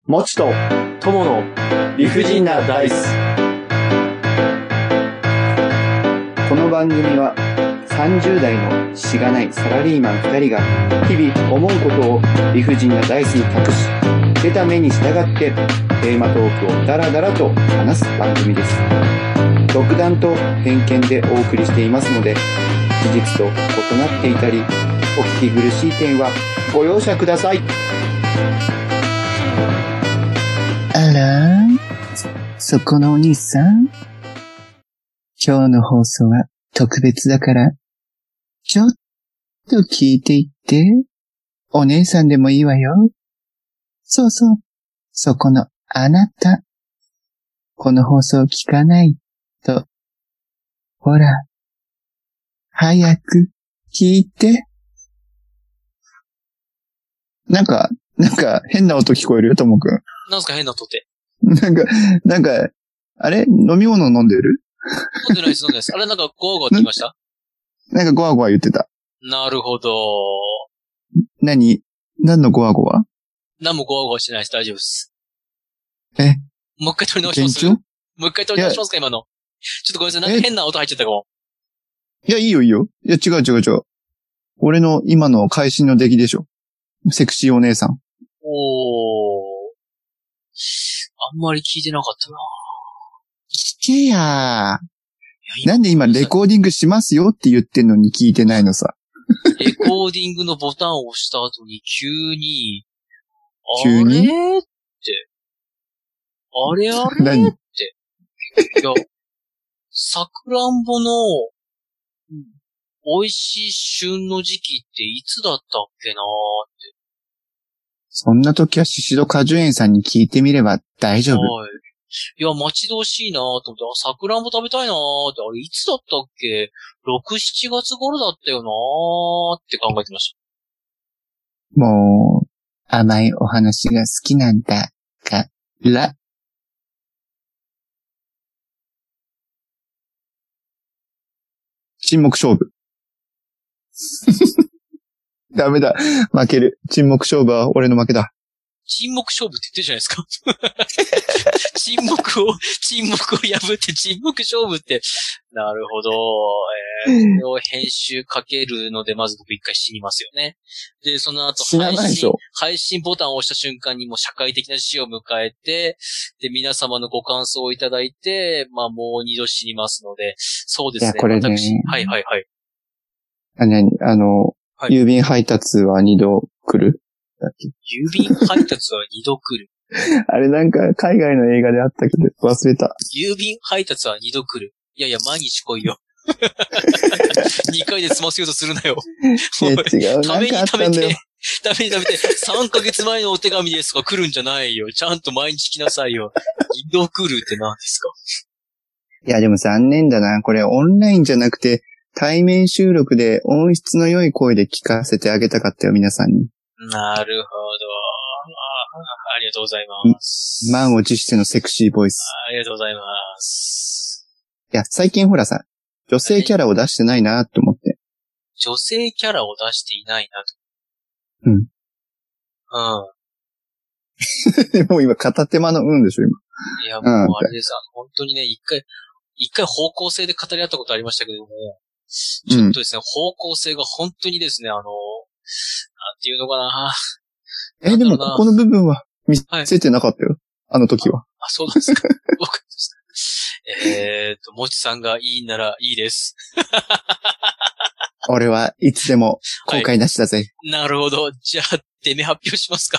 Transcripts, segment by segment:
もちとともの理不尽なダイス。この番組は30代のしがないサラリーマン2人が日々思うことを理不尽なダイスに託し、出た目に従ってテーマトークをダラダラと話す番組です。独断と偏見でお送りしていますので、事実と異なっていたりお聞き苦しい点はご容赦ください。 あら、そこのお兄さん。今日の放送は特別だから、ちょっと聞いていって。お姉さんでもいいわよ。そうそう、そこのあなた。この放送聞かないと。ほら、早く聞いて。なんか変な音聞こえるよ、ともくん。 なんすか変な音って。 なんか、あれ飲み物飲んでる？ 飲んでないです、飲んでないです。あれなんかゴワゴワって言いました？ なんかゴワゴワ言ってた。 なるほど。 何のゴワゴワ？ 何もゴワゴワしてないです。大丈夫です。 え？ もう一回取り直します？もう一回取り直しますか今の。ちょっとごめんなさい。なんか変な音入っちゃったかも。 いや、いいよ。いや、違う。俺の今の会心の出来でしょ。セクシーお姉さん。 あんまり聞いてなかったな。 聞けやー。なんで今レコーディングしますよって言ってんのに聞いてないのさ。 レコーディングのボタンを押した後に急に、あれって。あれ何って。いや、さくらんぼの、美味しい旬の時期っていつだったっけなーって。 そんな時はシシド果樹園さんに聞いてみれば大丈夫。 はい。いや、待ち遠しいなーと思って、さくらんぼ食べたいなーって、あれいつだったっけ ?6、7月頃だったよなーって考えてました。 もう、甘いお話が好きなんだから。沈黙勝負。ダメだ。負ける。沈黙勝負は俺の負けだ。 沈黙勝負って言ってるじゃないですか。沈黙を破って沈黙勝負って。なるほど。これを編集かけるので、まず僕一回死にますよね。で、その後配信ボタンを押した瞬間にもう社会的な死を迎えて、で、皆様のご感想をいただいて、まあもう二度死にますので、そうですね。 いや、これね。 はい。 はい、郵便配達は2度来るだっけ？ 郵便配達は2度来る。 あれなんか海外の映画であったけど忘れた。 郵便配達は2度来る。いや、毎日来いよ。2回で済ませようとするなよ。 いや、違う。 ために食べて、3ヶ月前のお手紙ですが来るんじゃないよ。ちゃんと毎日来なさいよ。2度来るって何ですか？ いや、でも残念だな。これオンラインじゃなくて、対面収録で音質の良い声で聞かせてあげたかったよ、皆さんに。 なるほど。ありがとうございます。 満を持してのセクシーボイス。 ありがとうございます。 いや、最近ほらさ、女性キャラを出してないなと思って。 女性キャラを出していないなうん。 と。 もう今片手間のでしょ、今。 いや、もうあれです。本当にね、一回方向性で語り合ったことありましたけども、ちょっとですね、方向性が本当にですね、なんていうのかな。 でもここの部分は見せてなかったよ。あの時は。 そうなんですか。わかりました。もちさんがいいならいいです。 俺はいつでも後悔なしだぜ。 なるほど。じゃあ、出目発表しますか。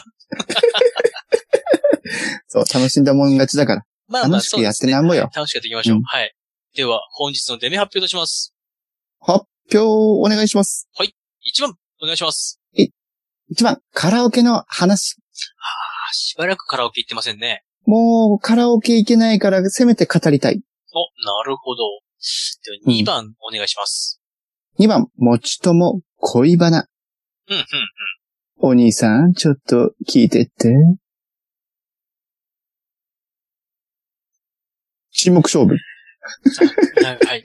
そう、楽しんだもん勝ちだから。楽しくやってなんぼよ。 楽しくやっていきましょう。はい。では、本日の出目発表とします。 発表お願いします。 はい。1番、お願いします。 1番、カラオケの話。 しばらくカラオケ行ってませんね。 もう、カラオケ行けないから、せめて語りたい。 なるほど。では2番、お願いします。 2番、もちとも恋バナ。お兄さん、ちょっと聞いてって。沈黙勝負。 はい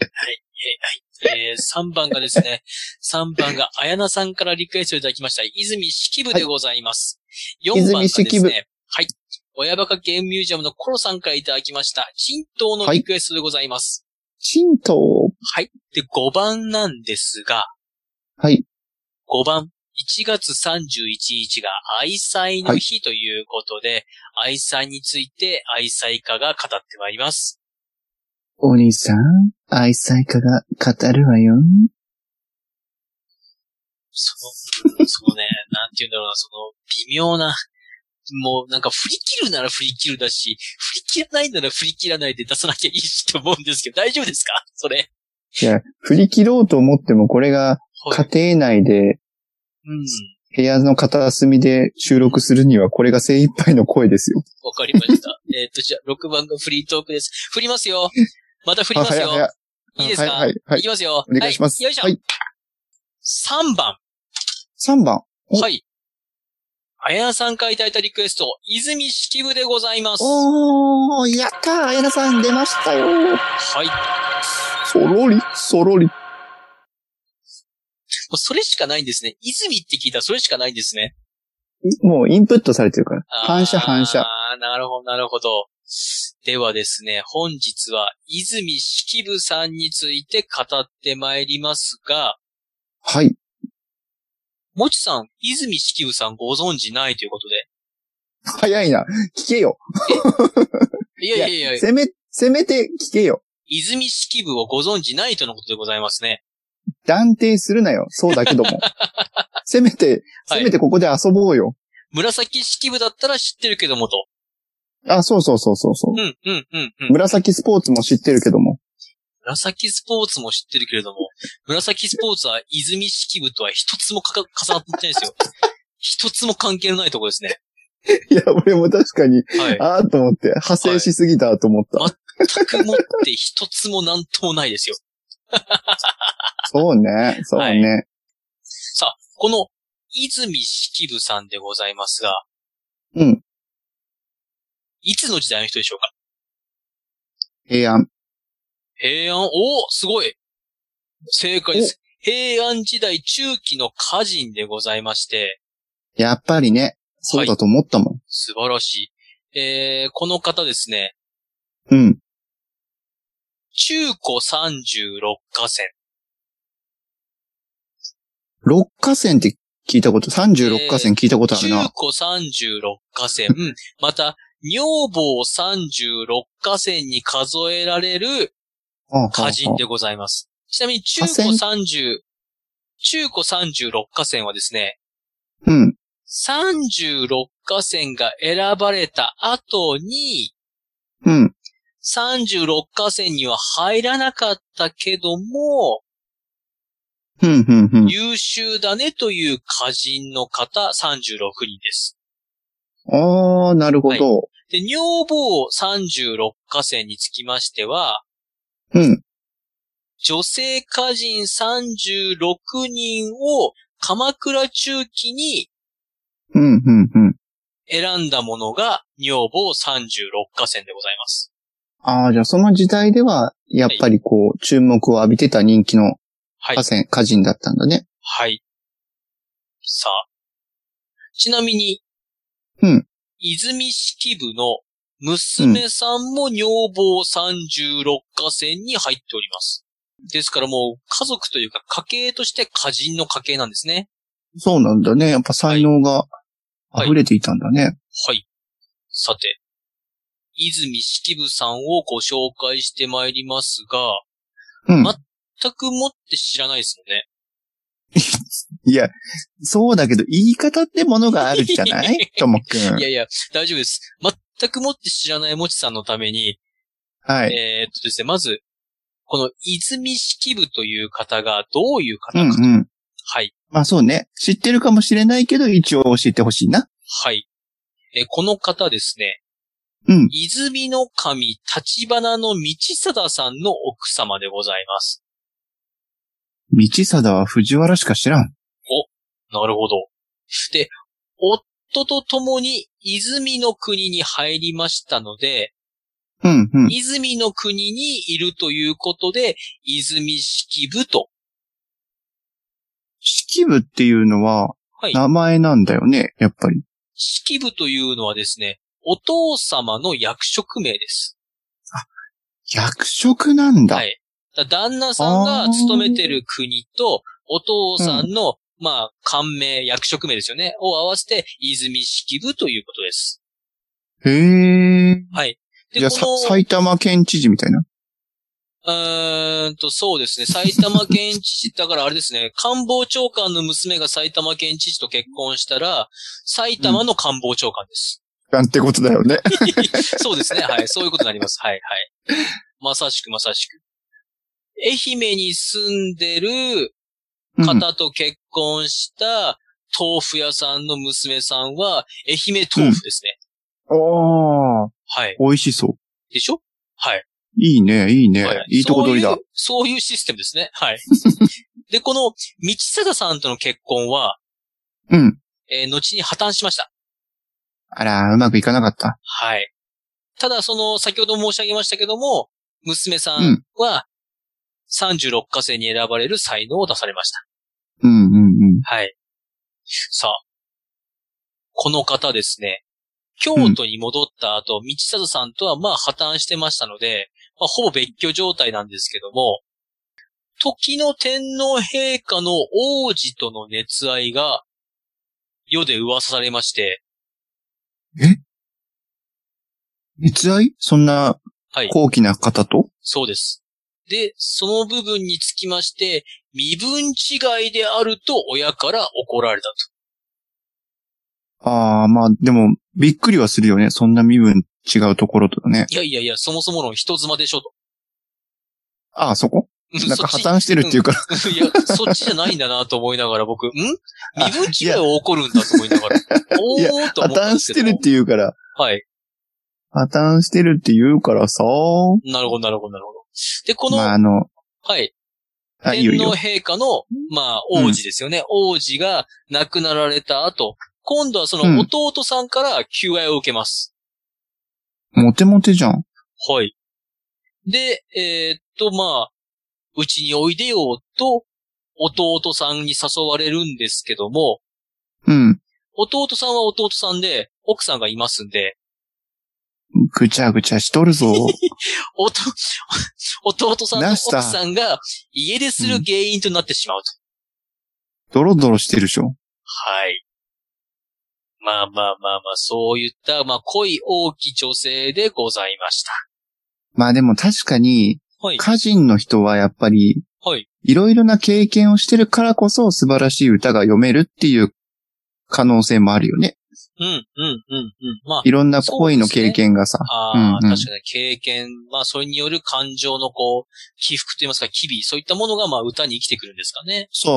。3番がですね、3番が綾菜さんからリクエストいただきました、泉式部でございます。4番がですね、はい。 親バカゲームミュージアムのコロさんからいただきました。チントのリクエストでございます。 チントはい。で、5番なんですが。 はい。 5番。1月31日が愛妻の日ということで、愛妻について愛妻家が語ってまいります。 お兄さん、愛妻家が語るわよ。 そのね、なんて言うんだろうな、微妙な、もうなんか振り切るなら振り切るだし、振り切らないなら振り切らないで出さなきゃいいしと思うんですけど、大丈夫ですかそれ。 いや、振り切ろうと思ってもこれが家庭内で、部屋の片隅で収録するにはこれが精一杯の声ですよ。 わかりました。じゃあ6番がフリートークです。振りますよ。また振りますよ。いいですか？はい。いきますよ。 お願いします。 よいしょ。はい。3番。 3番。 はい。あやなさんからいただいたリクエスト、泉式部でございます。 おー、やったー、あやなさん出ましたよー。 はい。 そろり。 それしかないんですね。泉って聞いたらそれしかないんですね。 もうインプットされてるから。反射。 ああ、なるほど。ではですね、本日は泉式部さんについて語ってまいりますが。 はい。 もちさん、泉式部さんご存知ないということで。 早いな。聞けよ。 いや。 せめて聞けよ。 泉式部をご存知ないとのことでございますね。 断定するなよ。そうだけども。せめてここで遊ぼうよ。 紫式部だったら知ってるけどもと。 あ、そう。 うん。 紫スポーツも知ってるけども。 紫スポーツも知ってるけれども、紫スポーツは泉式部とは一つも重なってないですよ。一つも関係のないところですね。 いや、俺も確かに、 はい、 ああと思って、派生しすぎたと思った。 はい、全くもって一つもなんともないですよ。 そうね。はい、 さあ、この泉式部さんでございますが、 うん。 いつの時代の人でしょうか？ 平安。 すごい。正解です。平安時代中期の歌人でございまして。 やっぱりね。そうだと思ったもん。 素晴らしい。この方ですね。 うん。 中古36河川。 6河川って聞いたこと、36河川聞いたことあるな。 中古36河川。うん。また、女房36河川に数えられる歌人でございます。ちなみに中古36河川はですね。 うん。 36河川が選ばれた後に、 うん。 36河川には入らなかったけども、優秀だねという歌人の方36人です。 ああ、なるほど。はい、 で、女房36河川につきましては、 うん。 女性歌人36人を鎌倉中期に選んだものが女房36河川でございます。 ああ、じゃあその時代では、やっぱりこう、注目を浴びてた人気の歌人だったんだね。 はい。さあ。ちなみに、泉式部の娘さんも女房36河川に入っております。ですからもう家族というか家系として歌人の家系なんですね。 そうなんだね。やっぱ才能が溢れていたんだね。 はい。さて、泉式部さんをご紹介してまいりますが、全くもって知らないですよね。 いや、そうだけど言い方ってものがあるじゃないともくん。 いや、大丈夫です。全くもって知らないもちさんのために、 はい。 ですね、まず、この泉式部という方がどういう方かと。はい。 まあそうね。知ってるかもしれないけど、一応教えてほしいな。 はい。この方ですね。泉の神立花の道貞さんの奥様でございます。 道貞は藤原しか知らん。 なるほど。で、夫と共に泉の国に入りましたので、泉の国にいるということで、泉式部と。 式部っていうのは、名前なんだよね、やっぱり。 式部というのはですね、 お父様の役職名です。 役職なんだ。 はい。旦那さんが勤めてる国と、お父さんの、官名、役職名ですよね。を合わせて、泉式部ということです。 へー。 はい。 で、じゃあ、埼玉県知事みたいな。 そうですね。埼玉県知事、だからあれですね。官房長官の娘が埼玉県知事と結婚したら、埼玉の官房長官です。 なんてことだよね。 そうですね。はい。そういうことになります。はい、はい。まさしくまさしく。愛媛に住んでる方と結婚した豆腐屋さんの娘さんは、愛媛豆腐ですね。 おー。 はい。 美味しそう。 でしょ？はい。 いいね、いいね。はい、いいとこ取りだ。 そういうシステムですね。はい。で、この、道貞さんとの結婚は、後に破綻しました。 あら、うまくいかなかった。 はい。ただ、先ほど申し上げましたけども、娘さんは、36火星に選ばれる才能を出されました。はい。さあ、この方ですね、京都に戻った後、道貞さんとは破綻してましたので、ほぼ別居状態なんですけども、時の天皇陛下の王子との熱愛が世で噂されまして。 熱愛？そんな高貴な方と？ そうです。で、その部分につきまして、身分違いであると親から怒られたと。ああ、でも、びっくりはするよね。そんな身分違うところとね。 いや、そもそもの人妻でしょと。 ああ、そこ？なんか破綻してるっていうから。 いや、そっちじゃないんだなと思いながら僕、身分違いは起こるんだと思いながら。おーと思ったんですけど。 破綻してるって言うから。 はい。 破綻してるって言うからさ。 なるほど。で、この、はい。天皇陛下の、王子ですよね。王子が亡くなられた後、今度はその弟さんから求愛を受けます。 モテモテじゃん。 はい。で、うちにおいでよと、弟さんに誘われるんですけども、弟さんは弟さんで、奥さんがいますんで、 ぐちゃぐちゃしとるぞ。 弟さんの奥さんが家出する原因となってしまうと。 ドロドロしてるでしょ。 はい。そういった、恋多き女性でございました。 でも確かに、歌人の人はやっぱり、いろいろな経験をしてるからこそ素晴らしい歌が読めるっていう可能性もあるよね。いろんな恋の経験がさ。 確かに経験、それによる感情の起伏といいますか、機微、そういったものが歌に生きてくるんですかね。 そう。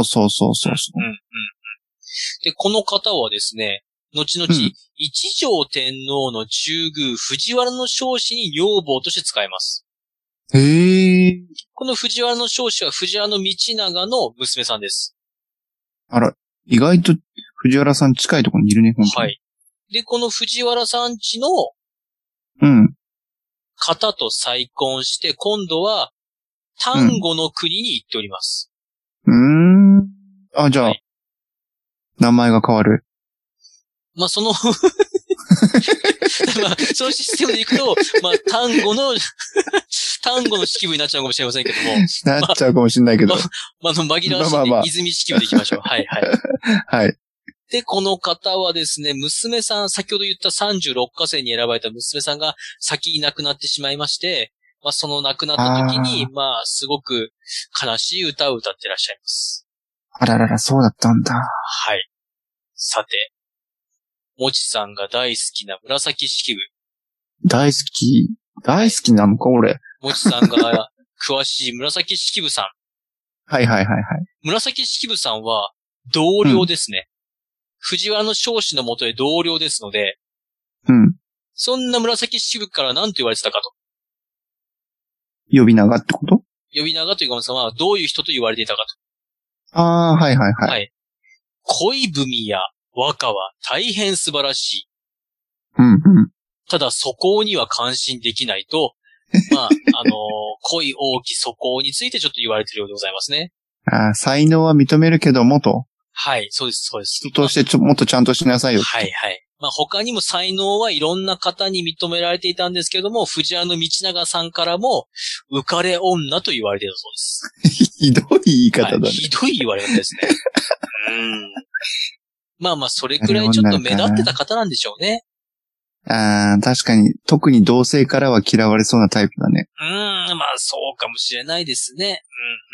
で、この方はですね、後々、一条天皇の中宮、藤原の彰子に女房として使えます。 へー。 この藤原の彰子は藤原道長の娘さんです。 あら、意外と藤原さん近いところにいるね、本当に。 はい。で、この藤原さん家の、方と再婚して、今度は、丹後の国に行っております。 じゃあ、名前が変わる。 そのそのシステムでいくと、丹後の式部になっちゃうかもしれませんけども。 なっちゃうかもしれないけど。 紛らわしいんで、泉式部でいきましょう。はい。 はい。 で、この方はですね、娘さん、先ほど言った36火星に選ばれた娘さんが先に亡くなってしまいまして、その亡くなった時に、すごく悲しい歌を歌ってらっしゃいます。 あららら、そうだったんだ。 はい。さて、もちさんが大好きな紫式部。 大好きなのか、俺。 もちさんが詳しい紫式部さん。 はい。 紫式部さんは同僚ですね。藤原の彰子の元で同僚ですので、そんな紫式部から何と言われてたかと。 呼び名がってこと？ 呼び名がというか、どういう人と言われていたかと。 はい。 はい。恋文や和歌は大変素晴らしい。ただ、素行には感心できないと、恋多き素行についてちょっと言われているようでございますね。 才能は認めるけどもと。 はい、そうです。 人としてもっとちゃんとしなさいよ。 はい。 まあ他にも才能はいろんな方に認められていたんですけども、藤原道長さんからも、浮かれ女と言われていたそうです。 ひどい言い方だね。 ひどい言われ方ですね。まあまあ、それくらいちょっと目立ってた方なんでしょうね。 ああ、確かに、特に同性からは嫌われそうなタイプだね。 まあそうかもしれないですね。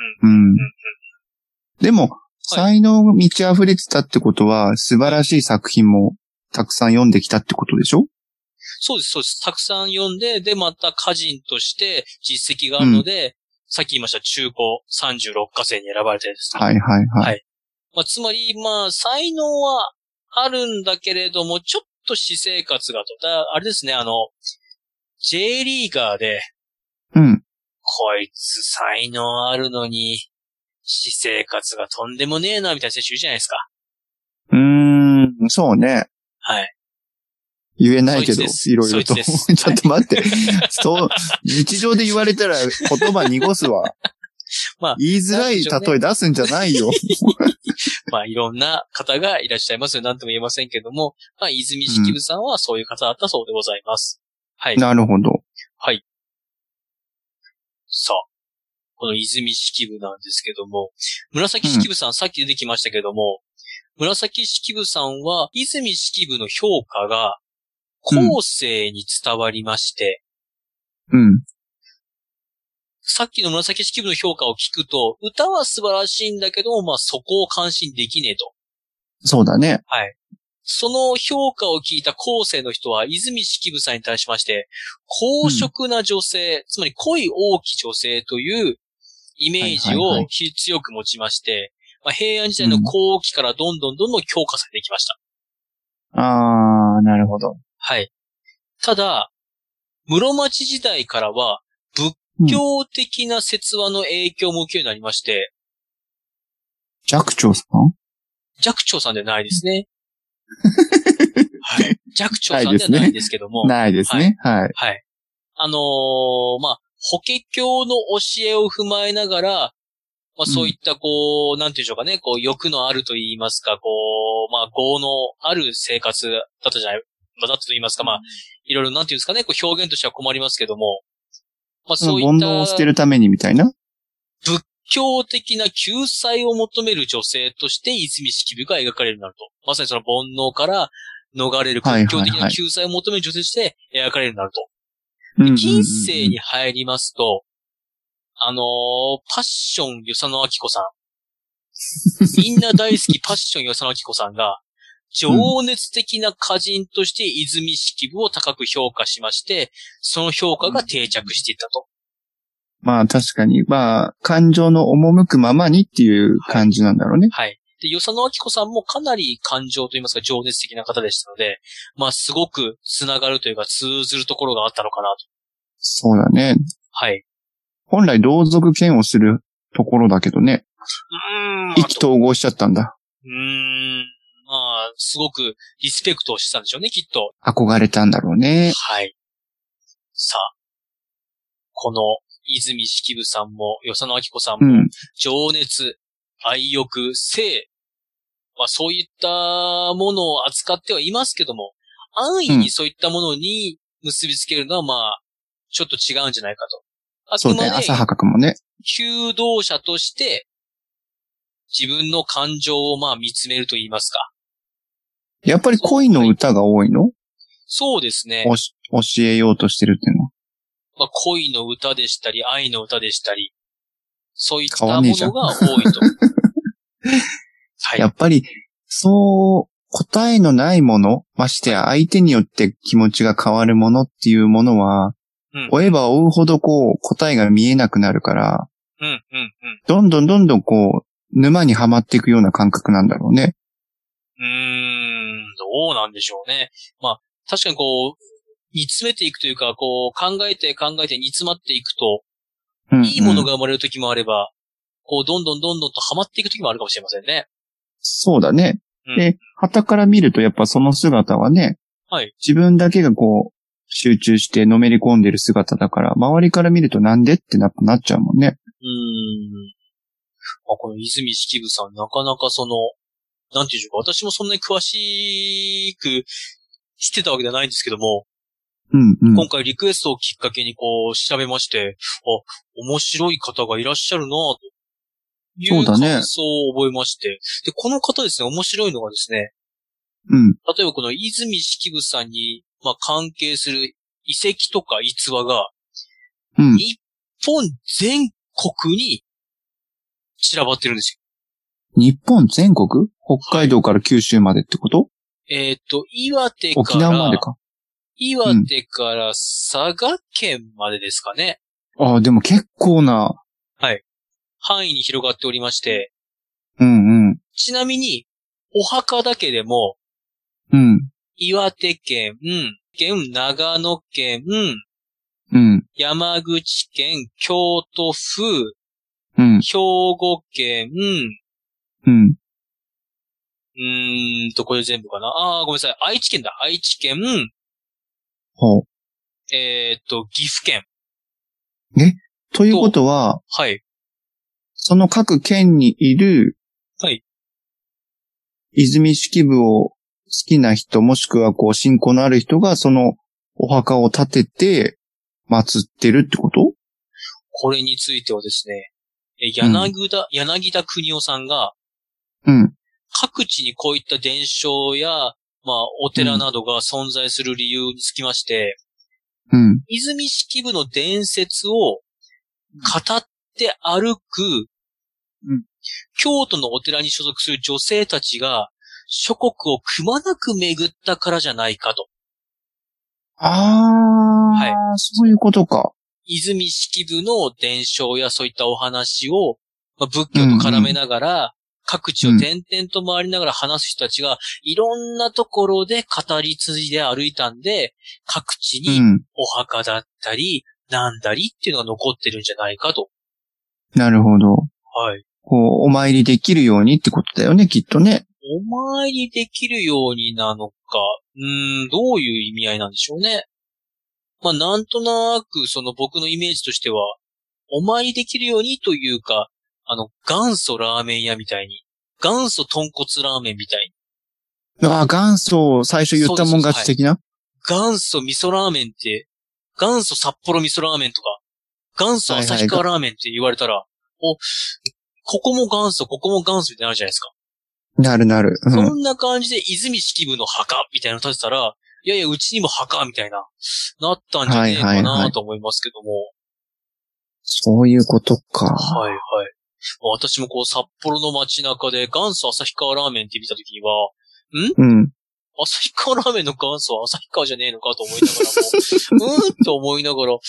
でも、才能が満ち溢れてたってことは、素晴らしい作品もたくさん読んできたってことでしょ？ そうです、そうです。たくさん読んで、で、また歌人として実績があるので、さっき言いました中古36課星に選ばれてるんです。 はいはいはい。 はい。まあ、つまり、まあ、才能はあるんだけれども、ちょっと私生活があれですね、J リーガーで、こいつ才能あるのに、私生活がとんでもねえな、みたいな選手いるじゃないですか。 そうね。 はい。 言えないけど、いろいろと。ちょっと待って。そう、日常で言われたら言葉濁すわ。まあ、言いづらい例え出すんじゃないよ。 まあ、いろんな方がいらっしゃいますよ。なんとも言えませんけども、まあ、泉式部さんはそういう方だったそうでございます。はい。 なるほど。 はい。さあ、この泉式部なんですけども、紫式部さん、さっき出てきましたけども、紫式部さんは、泉式部の評価が、後世に伝わりまして、さっきの紫式部の評価を聞くと、歌は素晴らしいんだけども、まあそこを感心できねえと。 そうだね。 はい。その評価を聞いた後世の人は、泉式部さんに対しまして、公職な女性、つまり恋多き女性というイメージを強く持ちまして、まあ、平安時代の後期からどんどん強化されていきました。 なるほど。 はい。ただ、室町時代からは、仏教的な説話の影響も受けるようになりまして。 寂聴さん？ 寂聴さんではないですね。はい。寂聴さんではないんですけども。 ないですね。はい。 はい。まあ、法華経の教えを踏まえながら、まあそういったこう、なんていうんでしょうかね、こう欲のあると言いますか、こう、まあ業のある生活だったじゃない、まあだったと言いますか、まあ、いろいろなんていうんですかね、こう表現としては困りますけども、まあそういった。 煩悩を捨てるためにみたいな？ 仏教的な救済を求める女性として泉式部が描かれるようになると。まさにその煩悩から逃れる仏教的な救済を求める女性として描かれるようになると。近世に入りますと、パッション与謝野明子さん。みんな大好きパッション与謝野明子さんが、情熱的な歌人として泉式部を高く評価しまして、その評価が定着していったと。 まあ確かに、まあ感情の赴くままにっていう感じなんだろうね。 はい。で、与謝野明子さんもかなり感情といいますか情熱的な方でしたので、まあすごく繋がるというか通ずるところがあったのかなと。 そうだね。 はい。 本来同族嫌悪するところだけどね。意気投合しちゃったんだ。 まあ、すごくリスペクトをしてたんでしょうね、きっと。 憧れたんだろうね。 はい。さあ、この泉式部さんも、与謝野明子さんも、情熱、愛欲、性、まあそういったものを扱ってはいますけども、安易にそういったものに結びつけるのはまあ、ちょっと違うんじゃないかと。 そうね、浅はかくもね。 求道者として、自分の感情をまあ見つめると言いますか。 やっぱり恋の歌が多いの？ そうですね。 教えようとしてるっていうのは。 まあ恋の歌でしたり、愛の歌でしたり、そういったものが多いと。 はい、やっぱり、そう、答えのないもの、ましてや相手によって気持ちが変わるものっていうものは、追えば追うほどこう答えが見えなくなるから、どんどんこう沼にはまっていくような感覚なんだろうね。 どうなんでしょうね。まあ確かにこう煮詰めていくというか、こう考えて煮詰まっていくと、いいものが生まれる時もあれば、こうどんどんとはまっていく時もあるかもしれませんね。 そうだね。で、傍から見るとやっぱその姿はね、 はい、 自分だけがこう集中してのめり込んでる姿だから、周りから見るとなんでってなっちゃうもんね。 この泉式部さん、なかなかその、なんていうんでしょうか、私もそんなに詳しく知ってたわけではないんですけども、 うんうん。 今回リクエストをきっかけにこう調べまして、面白い方がいらっしゃるなぁというそうだね感想を覚えまして、で、この方ですね、面白いのがですね、 うん。 例えばこの泉式部さんに、関係する遺跡とか逸話が、 うん。 日本全国に散らばってるんです日本全国？北海道から九州までってこと？ よ。岩手か沖縄までら、 か。 岩手から佐賀県までですかね。 ああ、でも結構な。 範囲に広がっておりまして、 うんうん。 ちなみに、お墓だけでも、 うん。 岩手県、長野県、 うん。 山口県、京都府、 うん。 兵庫県、 うん。 これ全部かな。ごめんなさい。愛知県だ。愛知県、 ほう。 岐阜県。 ということは、 はい。 その各県にいる、 はい。 泉式部を好きな人、もしくはこう、信仰のある人が、そのお墓を建てて、祀ってるってこと？ これについてはですね、柳田国夫さんが、 うん。 各地にこういった伝承や、お寺などが存在する理由につきまして、 うん。 泉式部の伝説を語って歩く、 うん京都のお寺に所属する女性たちが、諸国をくまなく巡ったからじゃないかと。 はい。そういうことか。 泉式部の伝承やそういったお話を、仏教と絡めながら、各地を転々と回りながら話す人たちが、いろんなところで語り継いで歩いたんで、各地にお墓だったり、なんだりっていうのが残ってるんじゃないかと。 なるほど。 はい。 こう、お参りできるようにってことだよね、きっとね。 お参りできるようになのか、どういう意味合いなんでしょうね。なんとなく、その僕のイメージとしては、お参りできるようにというか、元祖ラーメン屋みたいに、元祖豚骨ラーメンみたいに。 元祖、最初言ったもん勝ち的な？ 元祖味噌ラーメンって、元祖札幌味噌ラーメンとか、元祖旭川ラーメンって言われたら、ここも元祖、ここも元祖ってなるじゃないですか。 なるなる。 そんな感じで、泉式部の墓みたいなの立てたら、いやいや、うちにも墓みたいな、なったんじゃねえかなと思いますけども。 そういうことか。 はいはい。私もこう、札幌の街中で元祖旭川ラーメンって見たときには、旭川ラーメンの元祖は旭川じゃねえのかと思いながらも、と思いながら、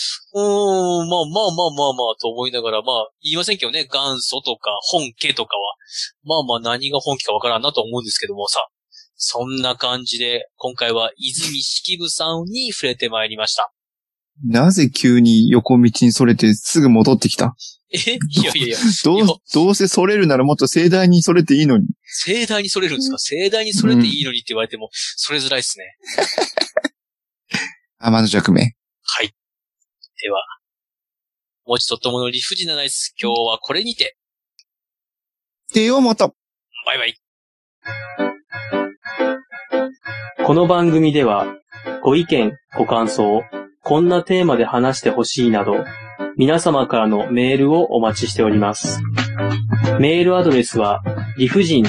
と思いながら、言いませんけどね、元祖とか本家とかは、何が本家かわからんなと思うんですけどもさ、そんな感じで、今回は泉式部さんに触れてまいりました。 なぜ急に横道にそれてすぐ戻ってきた？ いや。 どうせそれるならもっと盛大にそれていいのに。 盛大にそれるんですか？盛大にそれていいのにって言われても、それづらいですね。 天の弱名。 はい。では、もちとともの理不尽なナイス、今日はこれにて。 でよ、また。 バイバイ。この番組では、ご意見、ご感想、こんなテーマで話してほしいなど、皆様からのメールをお待ちしております。メールアドレスは、理不尽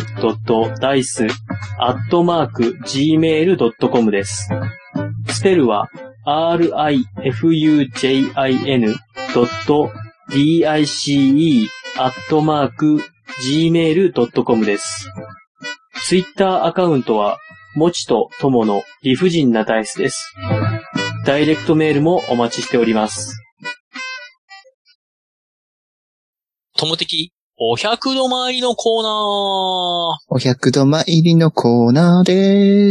.dice@gmail.com です。スペルは、rifujin.dice@gmail.com です。ツイッターアカウントは、もちとともの理不尽なダイスです。ダイレクトメールもお待ちしております。とも的、お百度参りのコーナー。 お百度参りのコーナーで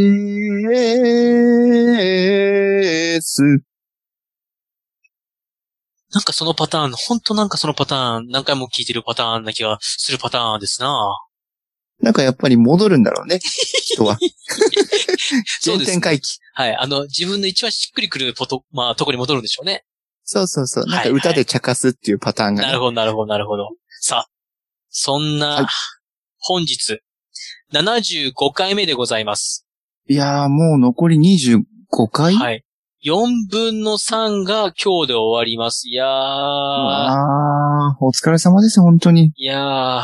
ーす。 なんかそのパターン、ほんとなんかそのパターン、何回も聞いてるパターンな気がするパターンですな。 なんかやっぱり戻るんだろうね、人は。原点回帰。 はい。自分の一番しっくりくるとこに戻るんでしょうね。 そう。なんか歌で茶化すっていうパターンが、ね。 なるほど。さあ、そんな、本日、75回目でございます。 いやー、もう残り25回？ はい。4分の3が今日で終わります。いやー。 お疲れ様です、本当に。 いやー、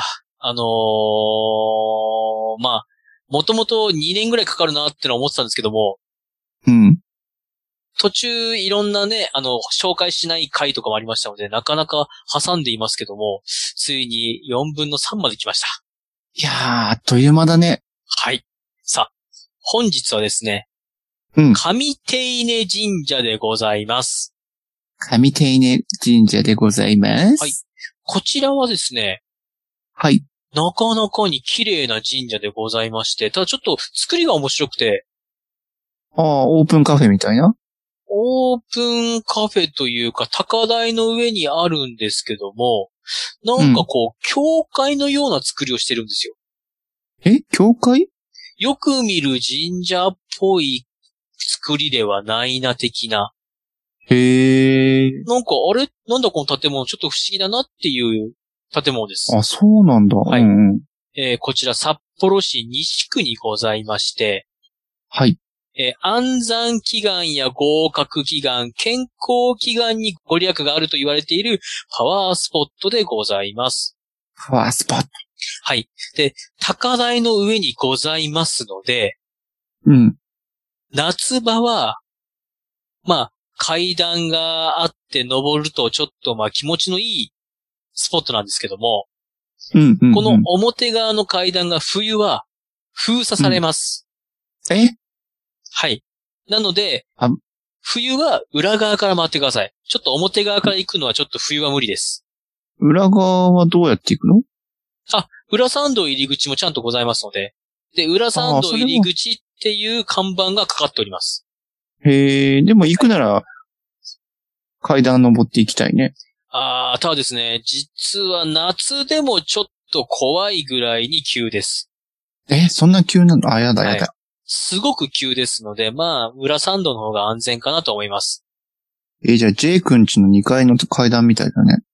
まあ、もともと2年ぐらいかかるなってのは思ってたんですけども、 うん。 途中いろんなね、紹介しない回とかもありましたので、なかなか挟んでいますけども、ついに4分の3まで来ました。 いやー、あっという間だね。 はい。さあ、本日はですね、 うん。 上手稲神社でございます。 上手稲神社でございます。 はい。こちらはですね、 はい。 なかなかに綺麗な神社でございまして、ただちょっと作りが面白くて。 オープンカフェみたいな？ オープンカフェというか、高台の上にあるんですけども、なんかこう、教会のような作りをしてるんですよ。 教会？ よく見る神社っぽい作りではないな的な。 へー。 なんか、あれなんだこの建物ちょっと不思議だなっていう建物です。 あ、そうなんだ。 はい。 うんうん、 こちら札幌市西区にございまして、 はい。 安産祈願や合格祈願、健康祈願にご利益があると言われているパワースポットでございます。 パワースポット。 はい。で、高台の上にございますので、 うん。 夏場は、まあ、階段があって登るとちょっとまあ気持ちのいいスポットなんですけども、 うんうんうん、 この表側の階段が冬は封鎖されます。はい。なので、冬は裏側から回ってください。ちょっと表側から行くのはちょっと冬は無理です。 裏側はどうやって行くの？ 裏参道入り口もちゃんとございますので。で、裏参道入り口っていう看板がかかっております。 へー、でも行くなら、階段登っていきたいね。 ただですね、実は夏でもちょっと怖いぐらいに急です。 そんな急なの？やだ。はい、 すごく急ですので、まあ、裏参道の方が安全かなと思います。 じゃあ、J 君家の2階の階段みたいだね。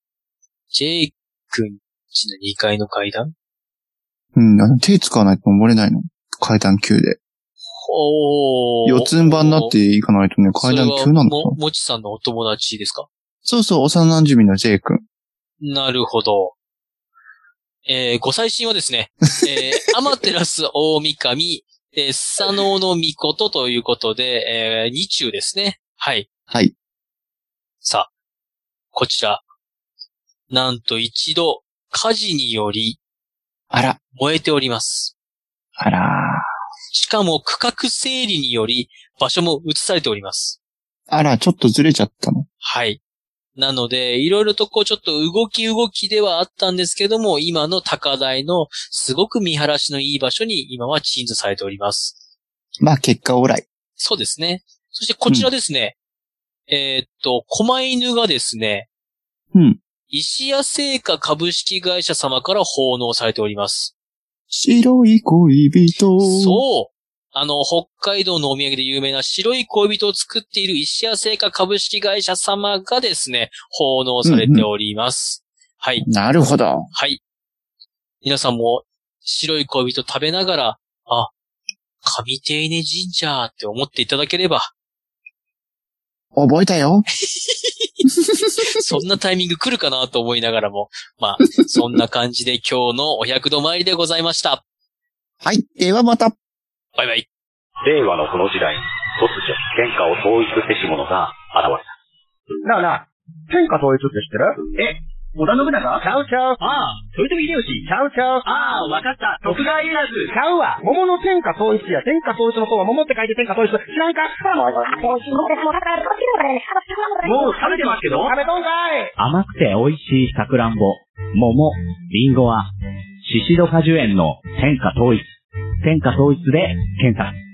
J 君家の2階の階段？ うん、手使わないと登れないの。階段急で。四つん這いになっていかないとね、階段急なのか。 もちさんのお友達ですか？ そうそう、幼馴染の J 君。 なるほど。ご最新はですね、天照大神、スサノオノミコトということで、二中ですね。はい。 はい。 さあ、こちら、なんと一度、火事により、燃えております。しかも区画整理により、場所も移されております。 ちょっとずれちゃったの？ はい。なので、いろいろとこうちょっと動きではあったんですけども、今の高台のすごく見晴らしのいい場所に今は鎮座されております。 まあ結果オーライ。 そうですね。そしてこちらですね。狛犬がですね。 うん。 石屋製菓株式会社様から奉納されております。 白い恋人。 そう。北海道のお土産で有名な白い恋人を作っている石屋製菓株式会社様がですね、奉納されております。はい。 なるほど。 はい。皆さんも白い恋人食べながら、上手稲神社って思っていただければ。 覚えたよ。 そんなタイミング来るかなと思いながらも、まあ、そんな感じで今日のお百度参りでございました。 はい。ではまた。 バイバイ。 令和のこの時代、突如、天下を統一せし者が現れた。 なあ、天下統一って知ってる？織田信長？ちゃう。豊臣秀吉？ちゃう。わかった。徳川家康？ちゃうわ。桃の天下統一や。天下統一の方は桃って書いて天下統一。知らんか？もう食べてますけど？食べとんかい。 甘くて美味しいさくらんぼ、桃、りんごは、シシド果樹園の天下統一。天下統一で検索。